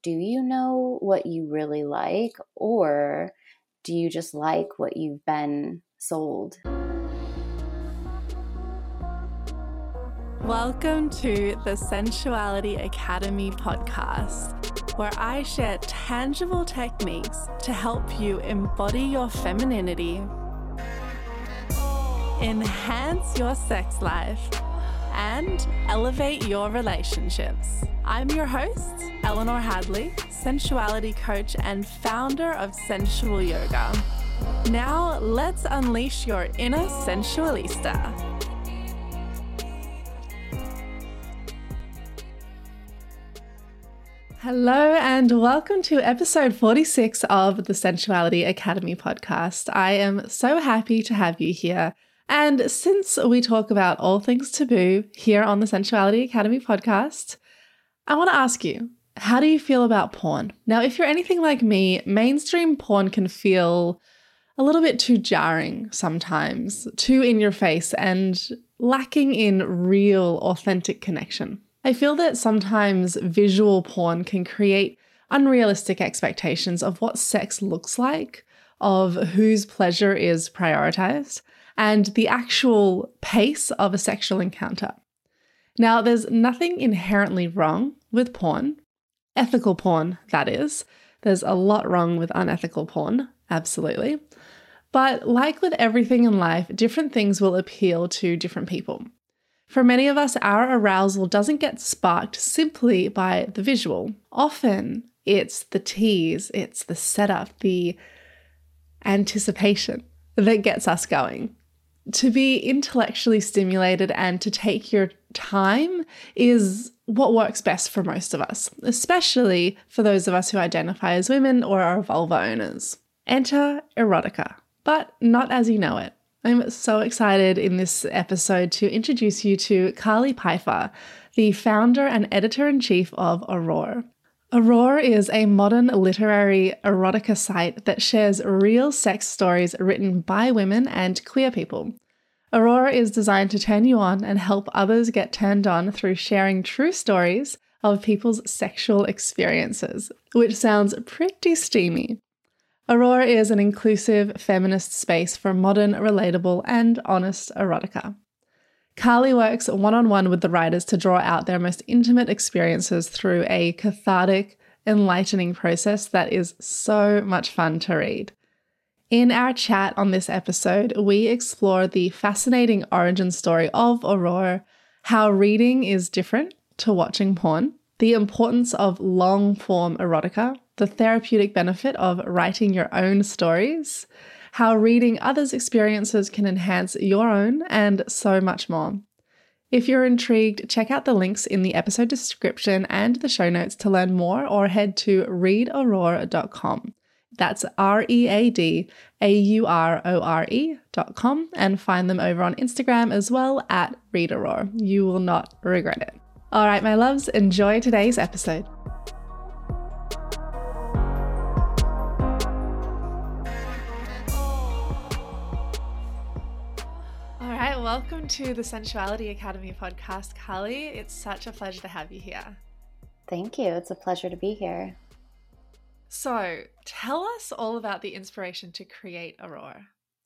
do you know what you really like, or do you just like what you've been sold? Welcome to the Sensuality Academy podcast, where I share tangible techniques to help you embody your femininity, enhance your sex life, and elevate your relationships. I'm your host, Eleanor Hadley, sensuality coach and founder of Sensual Yoga. Now, let's unleash your inner sensualista. Hello and welcome to episode 46 of the Sensuality Academy podcast. I am so happy to have you here. And since we talk about all things taboo here on the Sensuality Academy podcast, I want to ask you, how do you feel about porn? Now, if you're anything like me, mainstream porn can feel a little bit too jarring sometimes, too in your face and lacking in real, authentic connection. I feel that sometimes visual porn can create unrealistic expectations of what sex looks like, of whose pleasure is prioritized, and the actual pace of a sexual encounter. Now, there's nothing inherently wrong with porn, ethical porn, that is. There's a lot wrong with unethical porn, absolutely. But like with everything in life, different things will appeal to different people. For many of us, our arousal doesn't get sparked simply by the visual. Often, it's the tease, it's the setup, the anticipation that gets us going. To be intellectually stimulated and to take your time is what works best for most of us, especially for those of us who identify as women or are vulva owners. Enter erotica, but not as you know it. I'm so excited in this episode to introduce you to Carly Pfeiffer, the founder and editor-in-chief of Aurore. Aurore is a modern literary erotica site that shares real sex stories written by women and queer people. Aurore is designed to turn you on and help others get turned on through sharing true stories of people's sexual experiences, which sounds pretty steamy. Aurore is an inclusive feminist space for modern, relatable, and honest erotica. Carly works one-on-one with the writers to draw out their most intimate experiences through a cathartic, enlightening process that is so much fun to read. In our chat on this episode, we explore the fascinating origin story of Aurore, how reading is different to watching porn, the importance of long-form erotica, the therapeutic benefit of writing your own stories, how reading others' experiences can enhance your own, and so much more. If you're intrigued, check out the links in the episode description and the show notes to learn more, or head to readaurore.com. That's readaurore.com, and find them over on Instagram as well at readaurore. You will not regret it. All right, my loves, enjoy today's episode. Welcome to the Sensuality Academy podcast, Carly. It's such a pleasure to have you here. Thank you. It's a pleasure to be here. So, tell us all about the inspiration to create Aurore.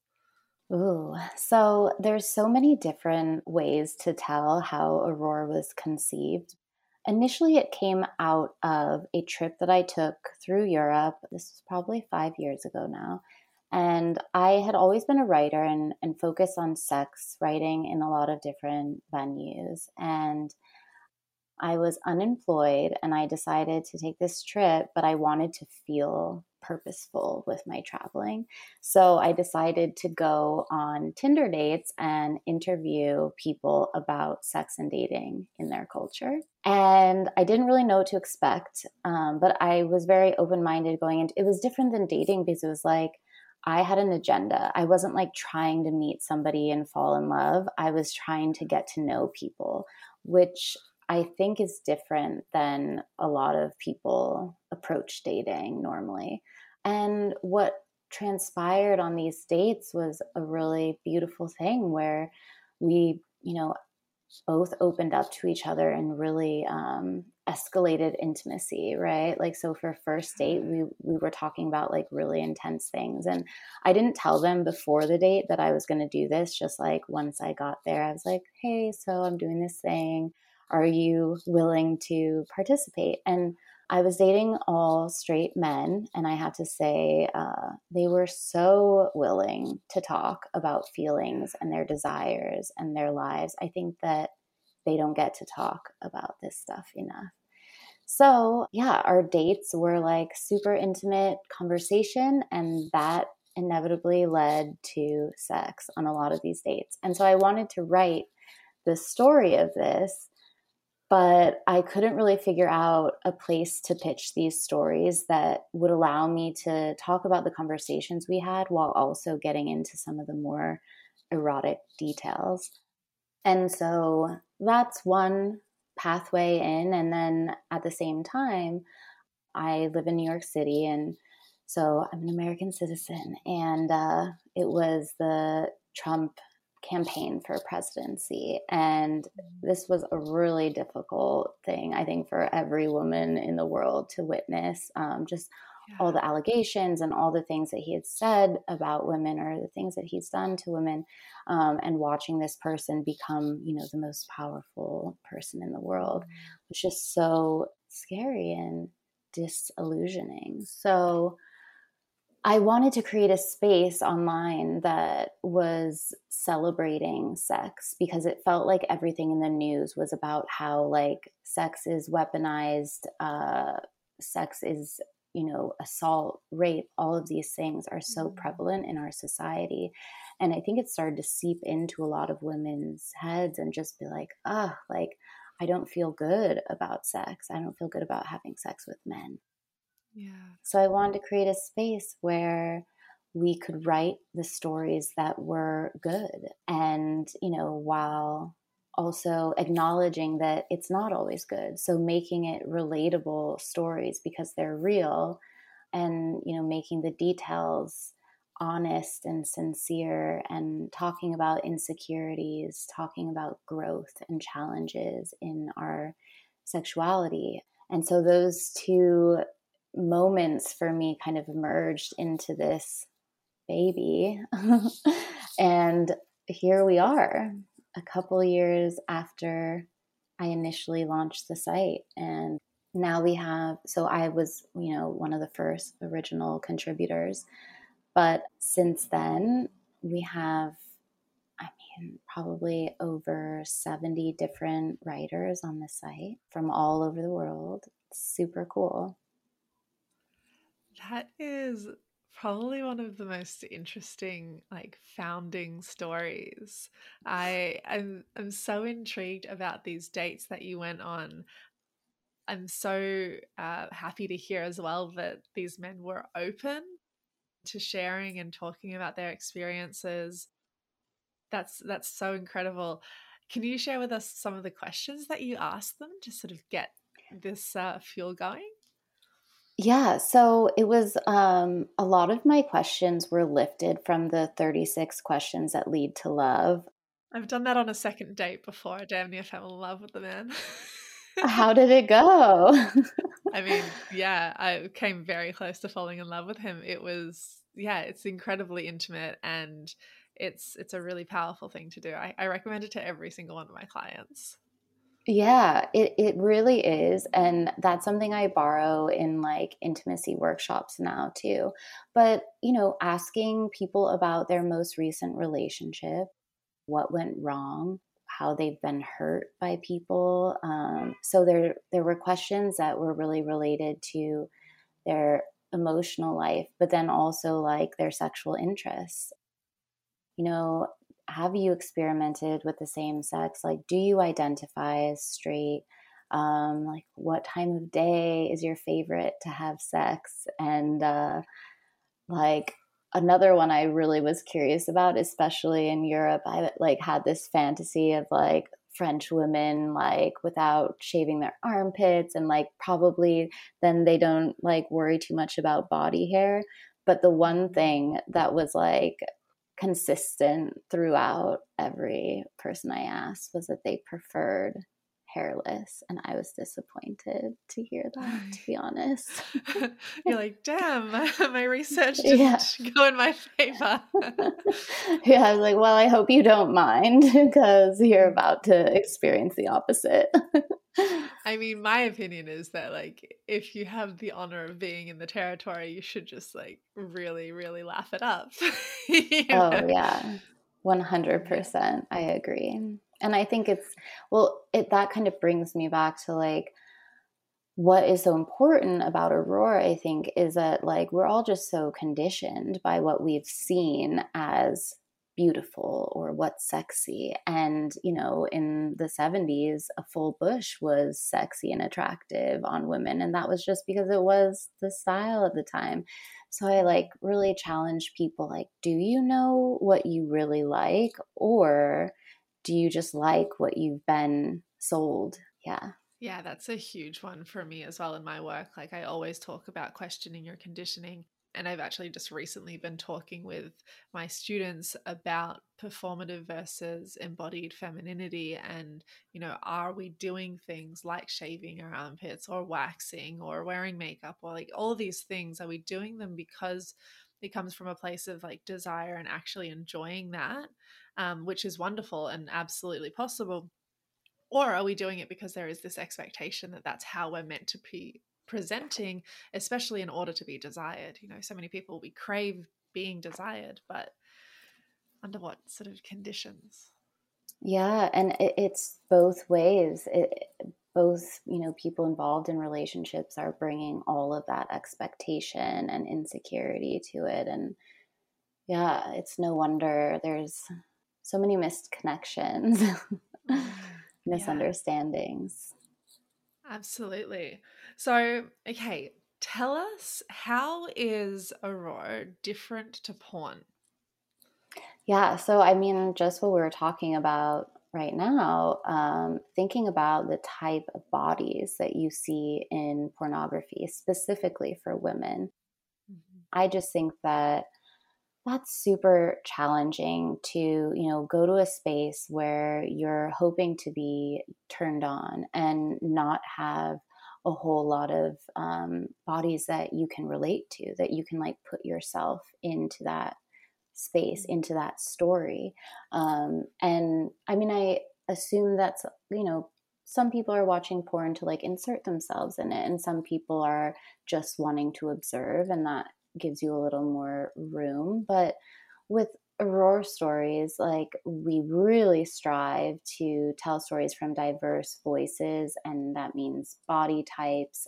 So there's so many different ways to tell how Aurore was conceived. Initially, it came out of a trip that I took through Europe. This was probably 5 years ago now. And I had always been a writer and focused on sex writing in a lot of different venues. And I was unemployed and I decided to take this trip, but I wanted to feel purposeful with my traveling. So I decided to go on Tinder dates and interview people about sex and dating in their culture. And I didn't really know what to expect, but I was very open-minded going into it. It was different than dating because it was like, I had an agenda. I wasn't like trying to meet somebody and fall in love. I was trying to get to know people, which I think is different than a lot of people approach dating normally. And what transpired on these dates was a really beautiful thing where we, both opened up to each other and really escalated intimacy, right? Like, so for first date, we were talking about like really intense things. And I didn't tell them before the date that I was going to do this. Just like once I got there, I was like, hey, so I'm doing this thing. Are you willing to participate? And I was dating all straight men, and I have to say, they were so willing to talk about feelings and their desires and their lives. I think that they don't get to talk about this stuff enough. So, yeah, our dates were like super intimate conversation, and that inevitably led to sex on a lot of these dates. And so I wanted to write the story of this, but I couldn't really figure out a place to pitch these stories that would allow me to talk about the conversations we had while also getting into some of the more erotic details. And so that's one pathway in. And then at the same time, I live in New York City. And so I'm an American citizen. And it was the Trump campaign for presidency. And this was a really difficult thing, I think, for every woman in the world to witness. Just all the allegations and all the things that he had said about women or the things that he's done to women, and watching this person become, the most powerful person in the world was just so scary and disillusioning. So I wanted to create a space online that was celebrating sex, because it felt like everything in the news was about how like sex is weaponized, sex is, assault, rape, all of these things are so prevalent in our society. And I think it started to seep into a lot of women's heads and just be like, like, I don't feel good about sex. I don't feel good about having sex with men. Yeah. So I wanted to create a space where we could write the stories that were good, and, while also acknowledging that it's not always good. So making it relatable stories because they're real, and, making the details honest and sincere, and talking about insecurities, talking about growth and challenges in our sexuality. And so those two moments for me kind of merged into this baby. And here we are, a couple years after I initially launched the site. And now we have, so I was, one of the first original contributors. But since then, we have, probably over 70 different writers on the site from all over the world. It's super cool. That is probably one of the most interesting like founding stories. I'm so intrigued about these dates that you went on. I'm so happy to hear as well that these men were open to sharing and talking about their experiences. That's so incredible. Can you share with us some of the questions that you asked them to sort of get this fuel going? Yeah, so it was a lot of my questions were lifted from the 36 questions that lead to love. I've done that on a second date before. I damn near fell in love with the man. How did it go? I mean, yeah, I came very close to falling in love with him. It was, yeah, it's incredibly intimate, and it's a really powerful thing to do. I recommend it to every single one of my clients. Yeah, it really is. And that's something I borrow in like intimacy workshops now too. But, asking people about their most recent relationship, what went wrong, how they've been hurt by people. So there were questions that were really related to their emotional life, but then also like their sexual interests. Have you experimented with the same sex? Like, do you identify as straight? Like, what time of day is your favorite to have sex? And like another one I really was curious about, especially in Europe, I like had this fantasy of like French women like without shaving their armpits, and like probably then they don't like worry too much about body hair. But the one thing that was like consistent throughout every person I asked was that they preferred hairless, and I was disappointed to hear that, to be honest. You're like, damn, my research Yeah. didn't go in my favor. Yeah, I was like, well, I hope you don't mind because you're about to experience the opposite. I mean, my opinion is that like if you have the honor of being in the territory, you should just like really, really laugh it up. You Oh, know? yeah. Yeah. 100%. I agree. And I think it's, well, that kind of brings me back to like what is so important about Aurora, I think, is that like we're all just so conditioned by what we've seen as beautiful or what's sexy. And, you know, in the 70s, a full bush was sexy and attractive on women. And that was just because it was the style at the time. So I like really challenge people like, do you know what you really like? Or do you just like what you've been sold? Yeah. Yeah, that's a huge one for me as well in my work. Like I always talk about questioning your conditioning. And I've actually just recently been talking with my students about performative versus embodied femininity. And, you know, are we doing things like shaving our armpits or waxing or wearing makeup or like all these things? Are we doing them because it comes from a place of like desire and actually enjoying that, which is wonderful and absolutely possible? Or are we doing it because there is this expectation that that's how we're meant to be presenting, especially in order to be desired? You know, so many people, we crave being desired, but under what sort of conditions? Yeah, and it's both ways. Both, you know, people involved in relationships are bringing all of that expectation and insecurity to it. And yeah, it's no wonder there's so many missed connections, Yeah, misunderstandings. absolutely. So, okay, tell us, how is Aurora different to porn? Yeah, so I mean, just what we were talking about right now, thinking about the type of bodies that you see in pornography, specifically for women, Mhm. I just think that that's super challenging to, you know, go to a space where you're hoping to be turned on and not have a whole lot of bodies that you can relate to, that you can like put yourself into that space, into that story. And I mean, I assume that's, you know, some people are watching porn to like insert themselves in it, and some people are just wanting to observe, and that gives you a little more room. But with Aurora stories, like we really strive to tell stories from diverse voices, and that means body types,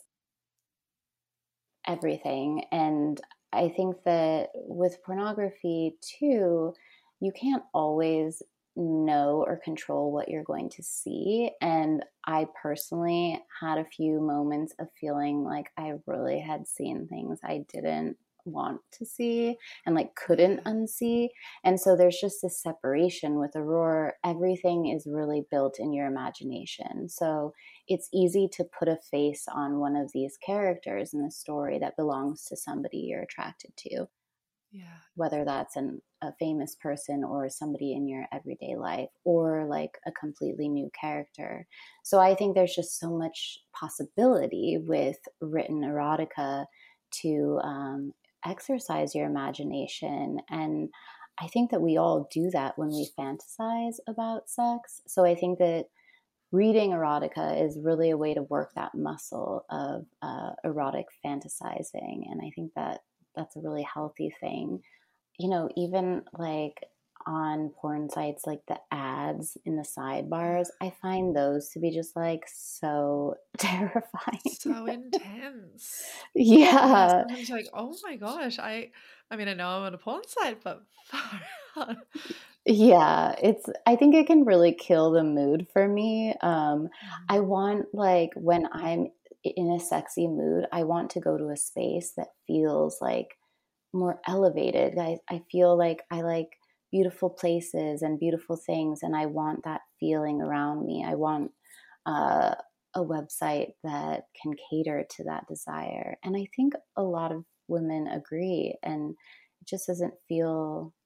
everything. And I think that with pornography too, you can't always know or control what you're going to see. And I personally had a few moments of feeling like I really had seen things I didn't want to see and like couldn't Yeah. unsee. And so there's just this separation with Aurora. Everything is really built in your imagination. So it's easy to put a face on one of these characters in the story that belongs to somebody you're attracted to, Yeah. whether that's a famous person or somebody in your everyday life or like a completely new character. So I think there's just so much possibility with written erotica to exercise your imagination. And I think that we all do that when we fantasize about sex. So I think that reading erotica is really a way to work that muscle of erotic fantasizing. And I think that that's a really healthy thing. You know, even like on porn sites, like the ads in the sidebars, I find those to be just like so terrifying. So intense. Yeah, Yeah. sometimes you're like, oh my gosh, I mean, I know I'm on a porn site, but far out. Yeah, I think it can really kill the mood for me. I Mhm. want like when I'm in a sexy mood, I want to go to a space that feels like more elevated. I feel like I like beautiful places and beautiful things, and I want that feeling around me. I want uh, a website that can cater to that desire. And I think a lot of women agree, and it just doesn't feel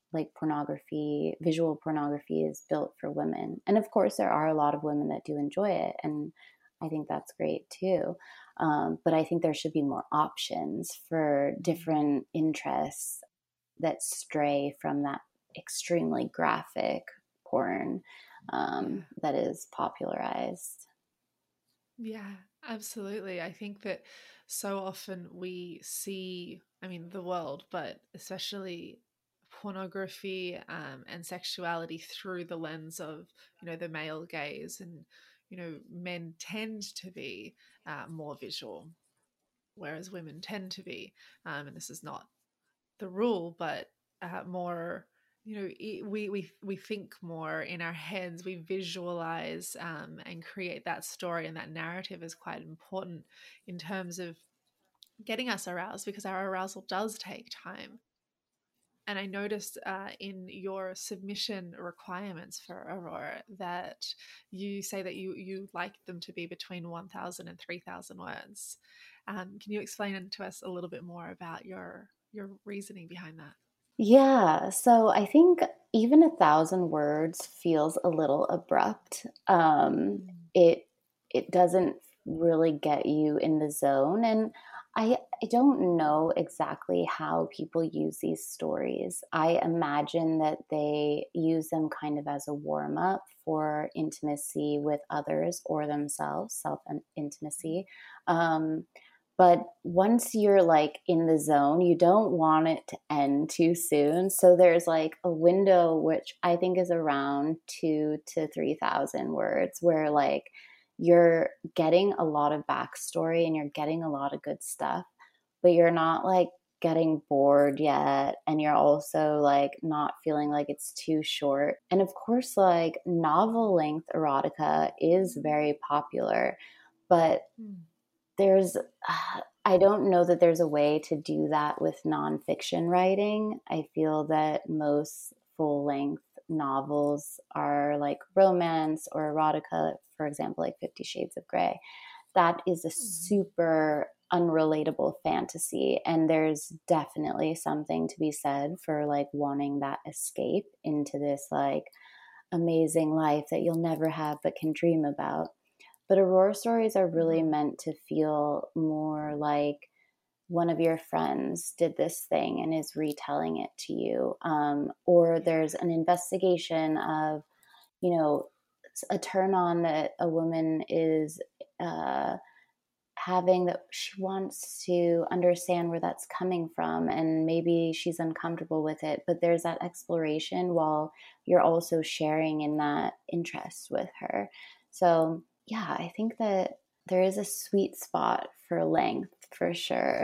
like pornography, visual pornography is built for women. And of course, there are a lot of women that do enjoy it. And I think that's great too. But I think there should be more options for different interests that stray from that extremely graphic porn Yeah. that is popularized. Yeah, absolutely. I think that so often we see, I mean, the world, but especially pornography and sexuality through the lens of, the male gaze. And, men tend to be more visual, whereas women tend to be, and this is not the rule, but more, we think more in our heads, we visualize and create that story, and that narrative is quite important in terms of getting us aroused, because our arousal does take time. And I noticed in your submission requirements for Aurora that you say that you like them to be between 1,000 and 3,000 words. Can you explain to us a little bit more about your reasoning behind that? Yeah, so I think even 1,000 words feels a little abrupt. Mm. It doesn't really get you in the zone, and I don't know exactly how people use these stories. I imagine that they use them kind of as a warm up for intimacy with others or themselves, self intimacy. Um, but once you're like in the zone, you don't want it to end too soon. So there's like a window, which I think is around 2 to 3,000 words, where like you're getting a lot of backstory and you're getting a lot of good stuff, but you're not like getting bored yet. And you're also like not feeling like it's too short. And of course, like novel length erotica is very popular, but Mm. there's I don't know that there's a way to do that with nonfiction writing. I feel that most full length novels are like romance or erotica, for example, like 50 Shades of Grey. That is a Mm. super unrelatable fantasy. And there's definitely something to be said for like wanting that escape into this like amazing life that you'll never have but can dream about. But Aurora stories are really Uh-huh. meant to feel more like one of your friends did this thing and is retelling it to you. Or Yeah. there's an investigation of, you know, a turn on that a woman is uh, having, that she wants to understand where that's coming from. And maybe she's uncomfortable with it, but there's that exploration while you're also sharing in that interest with her. So, yeah, I think that there is a sweet spot for length for sure.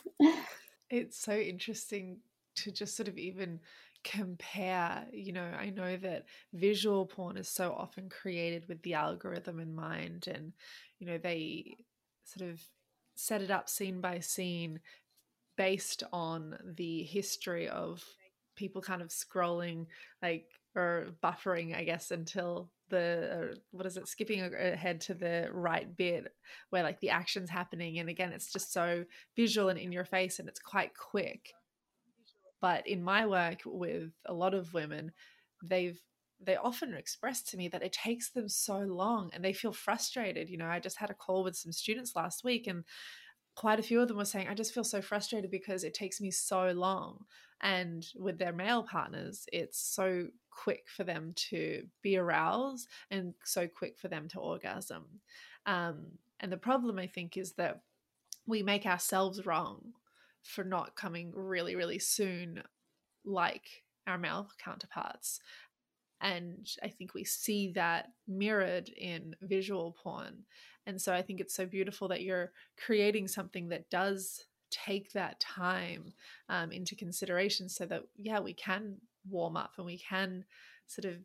It's so interesting to just sort of even compare. I know that visual porn is so often created with the algorithm in mind, and, they sort of set it up scene by scene based on the history of people kind of scrolling, like, or buffering, I guess, until the what is it, skipping ahead to the right bit where like the action's happening, and again it's just so visual and in your face, and it's quite quick. But in my work with a lot of women, they often express to me that it takes them so long and they feel frustrated. I just had a call with some students last week, and quite a few of them were saying, I just feel so frustrated because it takes me so long. And with their male partners, it's so quick for them to be aroused and so quick for them to orgasm. And the problem, I think, is that we make ourselves wrong for not coming really, really soon, like our male counterparts. And I think we see that mirrored in visual porn. And so I think it's so beautiful that you're creating something that does take that time into consideration, so that, yeah, we can warm up and we can sort of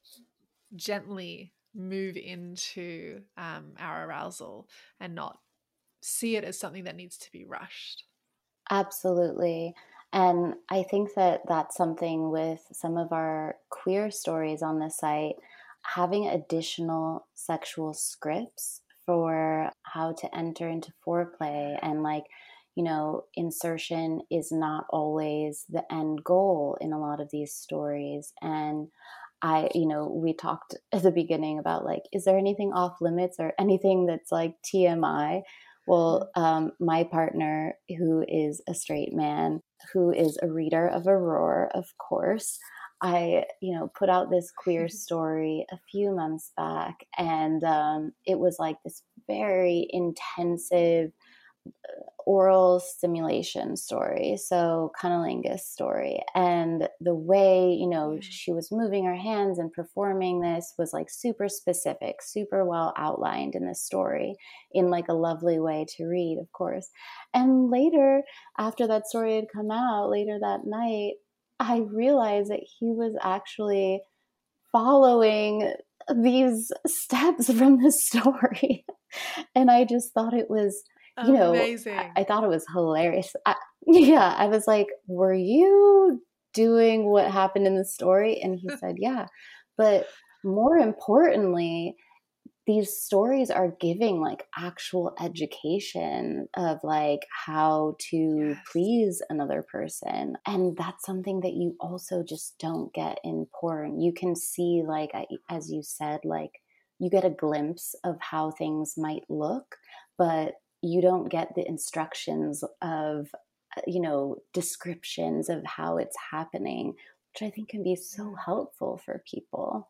gently move into our arousal and not see it as something that needs to be rushed. Absolutely. And I think that that's something with some of our queer stories on the site, having additional sexual scripts for how to enter into foreplay and like, insertion is not always the end goal in a lot of these stories. And we talked at the beginning about like, is there anything off limits or anything that's like TMI? Well, my partner, who is a straight man, who is a reader of Aurore, of course, I, put out this queer story a few months back, and it was like this very intensive oral stimulation story, so cunnilingus story. And the way, she was moving her hands and performing this was like super specific, super well outlined in the story in like a lovely way to read, of course. And later, after that story had come out, later that night, I realized that he was actually following these steps from the story. And I just thought it was, Amazing. I thought it was hilarious. Yeah, I was like, were you doing what happened in the story? And he said, yeah. But more importantly, these stories are giving like actual education of like how to please another person. And that's something that you also just don't get in porn. You can see, like, as you said, like you get a glimpse of how things might look, but you don't get the instructions of, descriptions of how it's happening, which I think can be so helpful for people.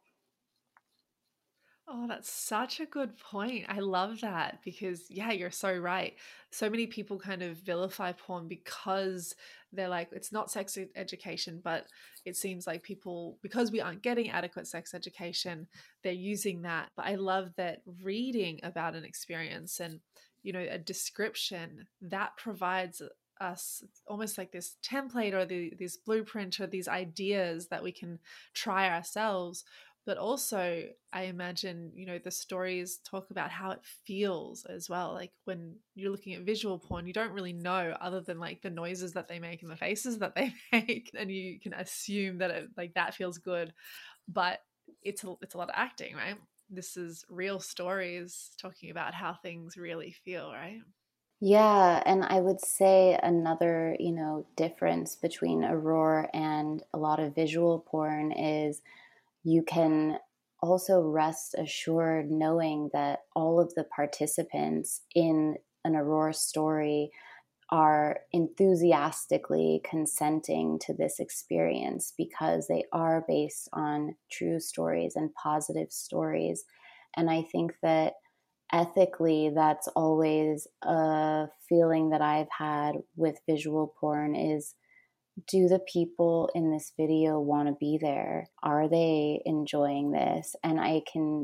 Oh, that's such a good point. I love that because, yeah, you're so right. So many people kind of vilify porn because they're like, it's not sex education, but it seems like people, because we aren't getting adequate sex education, they're using that. But I love that reading about an experience and, a description that provides us almost like this template or this blueprint or these ideas that we can try ourselves. But also, I imagine, the stories talk about how it feels as well. Like when you're looking at visual porn, you don't really know other than like the noises that they make and the faces that they make. And you can assume that like that feels good. But it's a lot of acting, right? This is real stories talking about how things really feel, right? Yeah, and I would say another, difference between Aurore and a lot of visual porn is you can also rest assured knowing that all of the participants in an Aurore story are enthusiastically consenting to this experience because they are based on true stories and positive stories. And I think that ethically, that's always a feeling that I've had with visual porn is, do the people in this video want to be there? Are they enjoying this? And I can,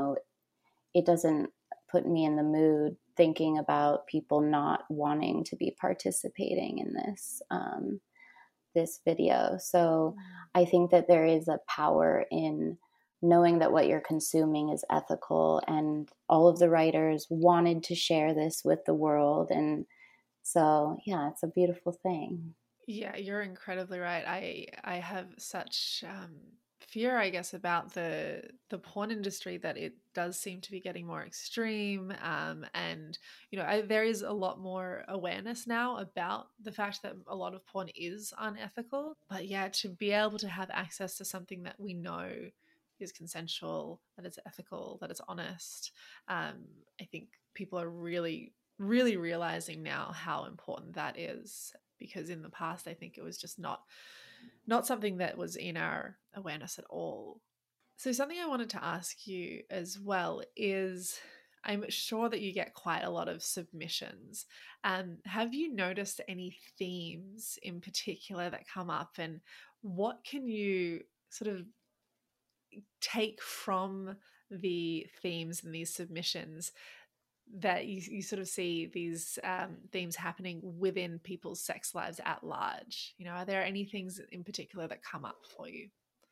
it doesn't put me in the mood thinking about people not wanting to be participating in this video. So I think that there is a power in knowing that what you're consuming is ethical, and all of the writers wanted to share this with the world. And so, yeah, it's a beautiful thing. Yeah, you're incredibly right. I have such fear, I guess, about the porn industry that it does seem to be getting more extreme. And there is a lot more awareness now about the fact that a lot of porn is unethical. But yeah, to be able to have access to something that we know is consensual, that it's ethical, that it's honest, I think people are really, really realizing now how important that is, because in the past I think it was just not something that was in our awareness at all. So something I wanted to ask you as well is, I'm sure that you get quite a lot of submissions. Have you noticed any themes in particular that come up, and what can you sort of take from the themes and these submissions that you sort of see these themes happening within people's sex lives at large? Are there any things in particular that come up for you?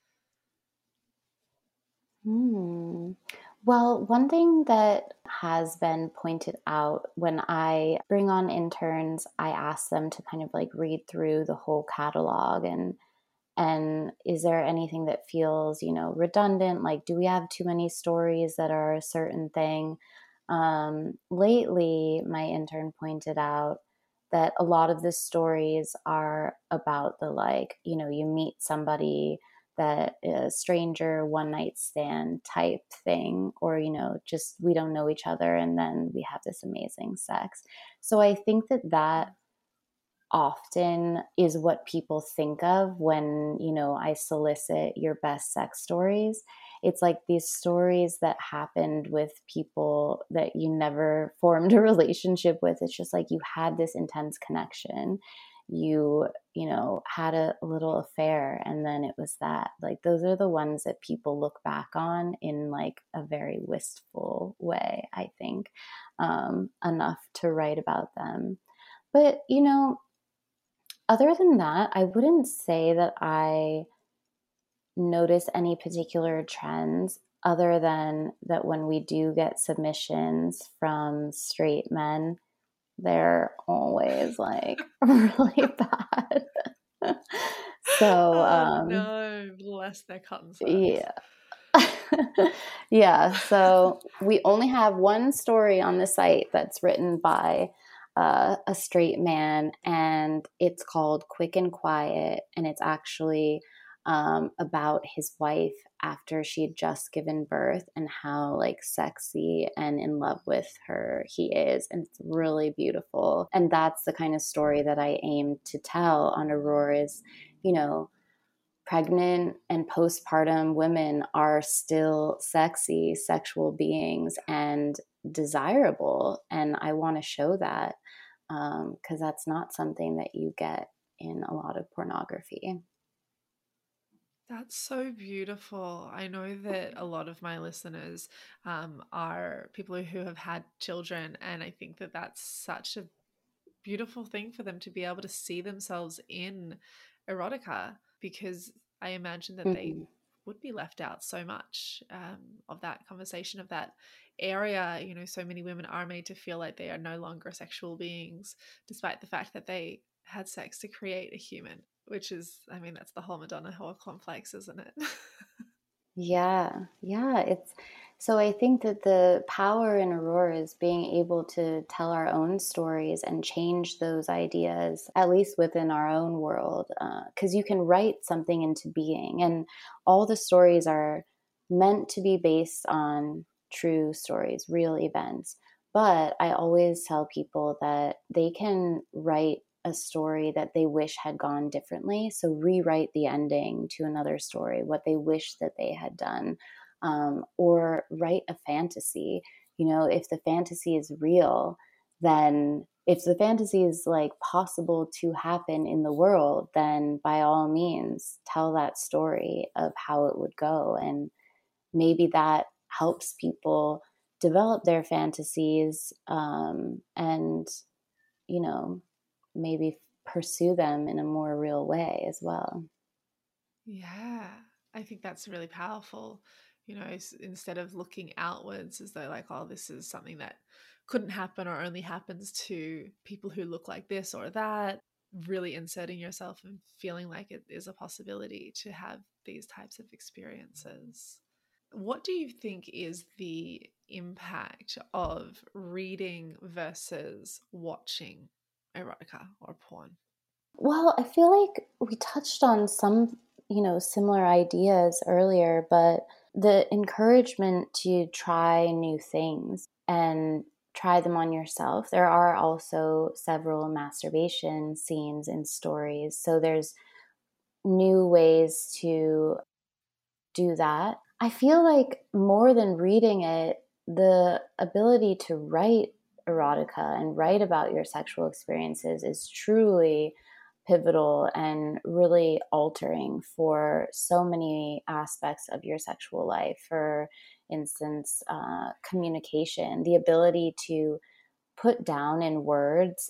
Hmm. Well, one thing that has been pointed out when I bring on interns, I ask them to kind of like read through the whole catalog, and is there anything that feels, redundant? Like, do we have too many stories that are a certain thing? Lately, my intern pointed out that a lot of the stories are about the, like, you meet somebody that a stranger one night stand type thing, or just we don't know each other and then we have this amazing sex. So I think that often is what people think of when I solicit your best sex stories. It's like these stories that happened with people that you never formed a relationship with. It's just like you had this intense connection, had a little affair, and then it was that. Like, those are the ones that people look back on in like a very wistful way, I think, enough to write about them. But other than that, I wouldn't say that I notice any particular trends, other than that when we do get submissions from straight men, they're always like really bad. So, Oh no, bless their cotton socks. yeah. Yeah, so we only have one story on the site that's written by a straight man, and it's called Quick and Quiet, and it's actually about his wife after she had just given birth and how like sexy and in love with her he is, and it's really beautiful. And that's the kind of story that I aim to tell on Aurora is, you know, pregnant and postpartum women are still sexy, sexual beings and desirable. And I want to show that because that's not something that you get in a lot of pornography. That's so beautiful. I know that a lot of my listeners are people who have had children, and I think that that's such a beautiful thing for them to be able to see themselves in erotica, because I imagine that they Mm-hmm. would be left out so much of that conversation, of that area. So many women are made to feel like they are no longer sexual beings, despite the fact that they had sex to create a human, which is, I mean, that's the whole Madonna whore complex, isn't it? Yeah, yeah. It's so I think that the power in Aurora is being able to tell our own stories and change those ideas, at least within our own world. Because you can write something into being, and all the stories are meant to be based on true stories, real events. But I always tell people that they can write a story that they wish had gone differently. So rewrite the ending to another story, what they wish that they had done, or write a fantasy. If the fantasy is real, then if the fantasy is like possible to happen in the world, then by all means tell that story of how it would go. And maybe that helps people develop their fantasies, and you know, maybe pursue them in a more real way as well. Yeah, I think that's really powerful. Instead of looking outwards as though, like, oh, this is something that couldn't happen or only happens to people who look like this or that, really inserting yourself and feeling like it is a possibility to have these types of experiences. What do you think is the impact of reading versus watching erotica or porn? Well, I feel like we touched on some, similar ideas earlier, but the encouragement to try new things and try them on yourself. There are also several masturbation scenes in stories. So there's new ways to do that. I feel like more than reading it, the ability to write erotica and write about your sexual experiences is truly pivotal and really altering for so many aspects of your sexual life. For instance, communication, the ability to put down in words,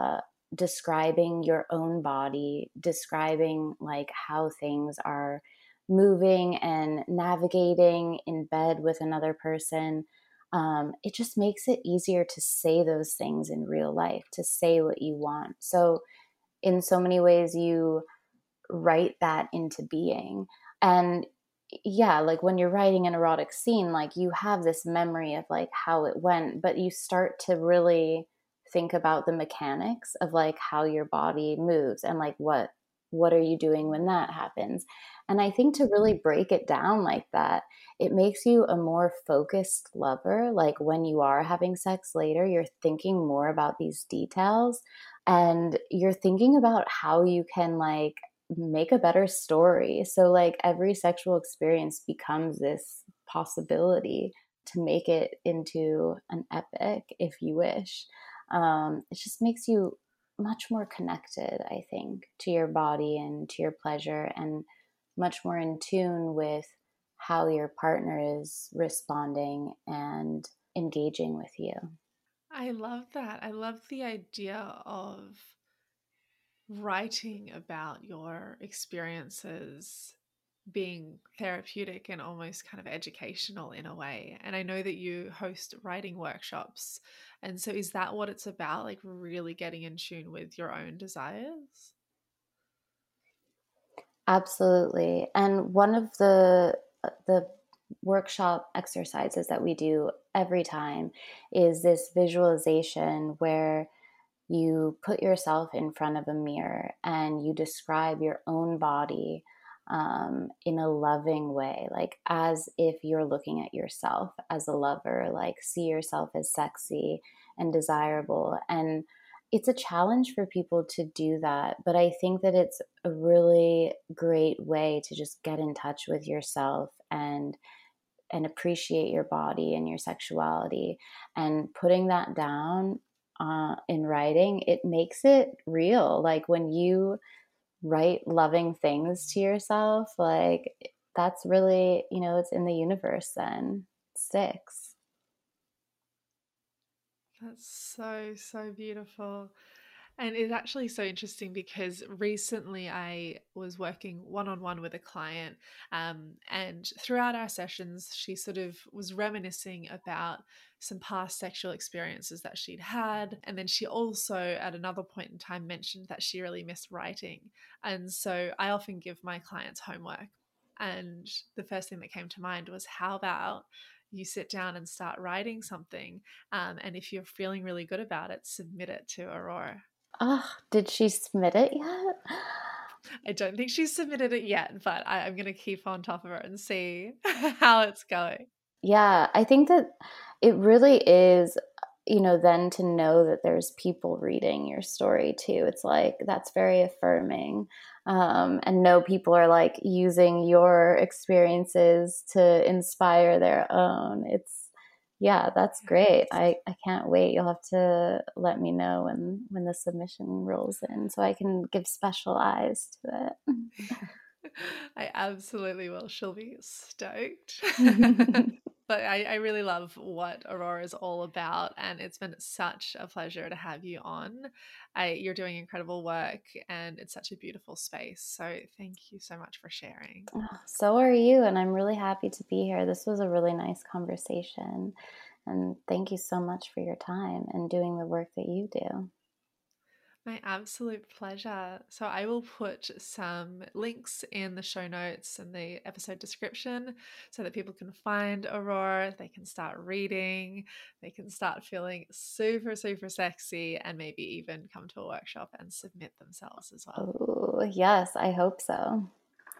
describing your own body, describing like how things are moving and navigating in bed with another person. It just makes it easier to say those things in real life, to say what you want. So, in so many ways, you write that into being. And yeah, like when you're writing an erotic scene, like you have this memory of like how it went, but you start to really think about the mechanics of like how your body moves and like what are you doing when that happens. And I think to really break it down like that, it makes you a more focused lover. Like when you are having sex later, you're thinking more about these details and you're thinking about how you can like make a better story. So like every sexual experience becomes this possibility to make it into an epic if you wish. It just makes you much more connected, I think, to your body and to your pleasure, and much more in tune with how your partner is responding and engaging with you. I love that. I love the idea of writing about your experiences being therapeutic and almost kind of educational in a way. And I know that you host writing workshops. And so is that what it's about? Like really getting in tune with your own desires? Absolutely. And one of the workshop exercises that we do every time is this visualization where you put yourself in front of a mirror and you describe your own body in a loving way, like as if you're looking at yourself as a lover, like see yourself as sexy and desirable. And it's a challenge for people to do that, but I think that it's a really great way to just get in touch with yourself and appreciate your body and your sexuality. And putting that down in writing, it makes it real. Like when you write loving things to yourself, like that's really, it's in the universe then. It sticks. That's so, so beautiful. And it's actually so interesting because recently I was working one-on-one with a client, and throughout our sessions, she sort of was reminiscing about some past sexual experiences that she'd had. And then she also, at another point in time, mentioned that she really missed writing. And so I often give my clients homework. And the first thing that came to mind was, how about you sit down and start writing something? And if you're feeling really good about it, submit it to Aurora. Oh, did she submit it yet? I don't think she's submitted it yet, but I'm going to keep on top of her and see how it's going. Yeah, I think that it really is, then to know that there's people reading your story too. It's like, that's very affirming. And know people are like using your experiences to inspire their own. Yeah, that's great. I can't wait. You'll have to let me know when the submission rolls in so I can give special eyes to it. I absolutely will. She'll be stoked. But I really love what Aurora is all about, and it's been such a pleasure to have you on. You're doing incredible work, and it's such a beautiful space. So thank you so much for sharing. So are you, and I'm really happy to be here. This was a really nice conversation, and thank you so much for your time and doing the work that you do. My absolute pleasure. So I will put some links in the show notes and the episode description so that people can find Aurora, they can start reading, they can start feeling super, super sexy, and maybe even come to a workshop and submit themselves as well. Oh, yes, I hope so.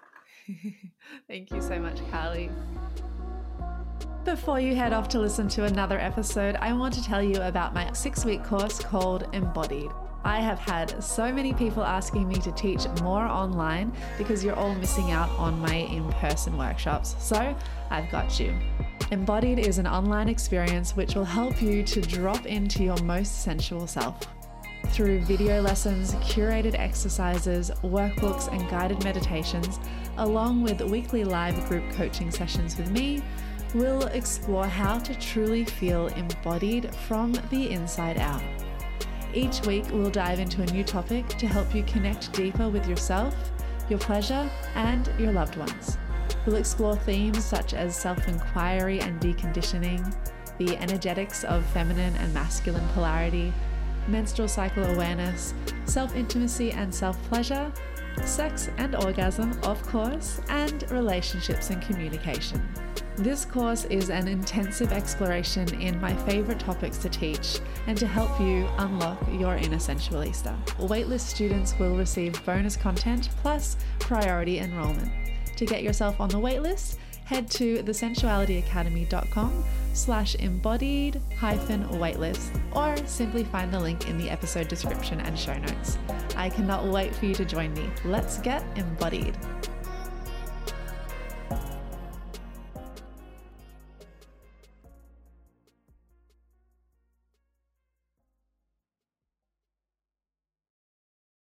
Thank you so much, Carly. Before you head off to listen to another episode, I want to tell you about my 6-week course called Embodied. I have had so many people asking me to teach more online because you're all missing out on my in-person workshops. So I've got you. Embodied is an online experience which will help you to drop into your most sensual self. Through video lessons, curated exercises, workbooks, and guided meditations, along with weekly live group coaching sessions with me, we'll explore how to truly feel embodied from the inside out. Each week, we'll dive into a new topic to help you connect deeper with yourself, your pleasure, and your loved ones. We'll explore themes such as self-inquiry and deconditioning, the energetics of feminine and masculine polarity, menstrual cycle awareness, self-intimacy and self-pleasure, sex and orgasm, of course, and relationships and communication. This course is an intensive exploration in my favorite topics to teach and to help you unlock your inner sensualista. Waitlist students will receive bonus content plus priority enrollment. To get yourself on the waitlist, head to thesensualityacademy.com/embodied-waitlist or simply find the link in the episode description and show notes. I cannot wait for you to join me. Let's get embodied.